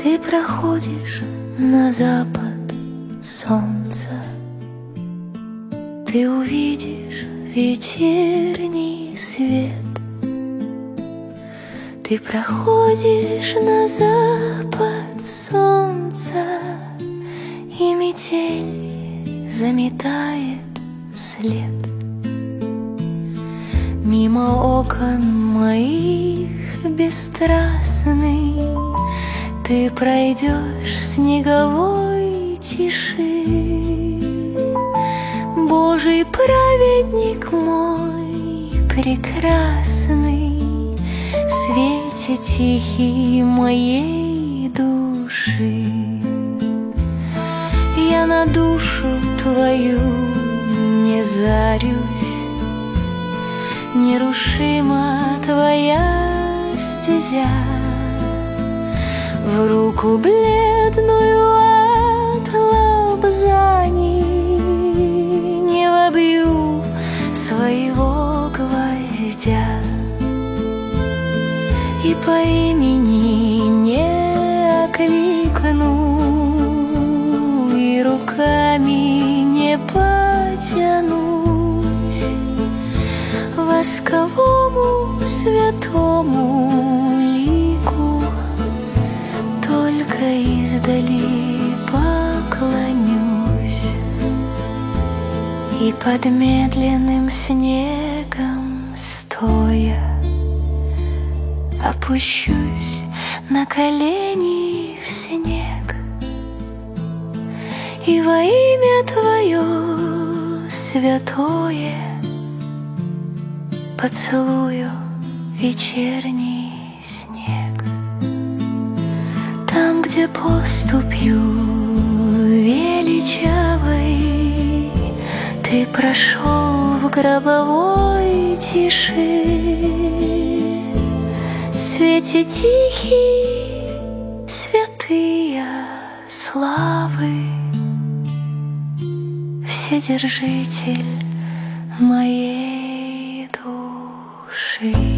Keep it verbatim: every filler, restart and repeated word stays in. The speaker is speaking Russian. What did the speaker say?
Ты проходишь на запад солнца, ты увидишь вечерний свет. Ты проходишь на запад солнца, и метель заметает след. Мимо окон моих бесстрастный ты пройдешь в снеговой тиши. Божий праведник мой прекрасный, в свете тихий моей души. Я на душу твою не зарюсь, нерушима твоя стезя. В руку бледную от лобзаний не вобью своего гвоздя, и по имени не окликну, и руками не потянусь восковому святому лику, только издали поклонюсь, и под медленным снегом стоя опущусь на колени в снег, и во имя Твое святое поцелую вечерний снег. Там, где поступью величавой ты прошел в гробовой тиши, в свете тихий святые славы, Вседержитель моей души.